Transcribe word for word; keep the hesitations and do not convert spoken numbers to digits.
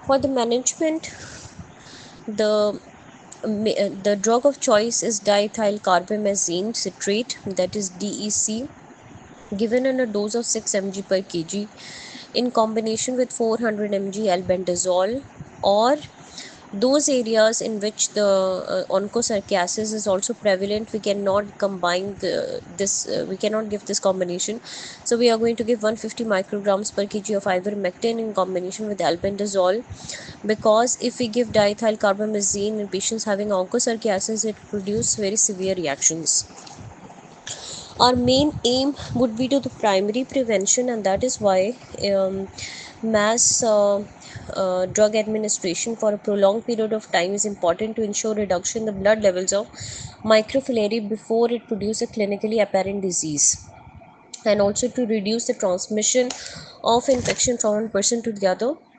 For the management, the ma- uh, the drug of choice is diethyl carbamazine citrate, that is D E C, given in a dose of six milligrams per kg in combination with four hundred milligrams albendazole, or those areas in which the uh, onchocerciasis is also prevalent, we cannot combine the, this uh, we cannot give this combination. So we are going to give one hundred fifty micrograms per kg of ivermectin in combination with albendazole, because if we give diethyl carbamazine in patients having onchocerciasis, it produces very severe reactions. Our main aim would be to the primary prevention, and that is why um, mass uh, uh, drug administration for a prolonged period of time is important to ensure reduction in the blood levels of microfilari before it produces a clinically apparent disease, and also to reduce the transmission of infection from one person to the other.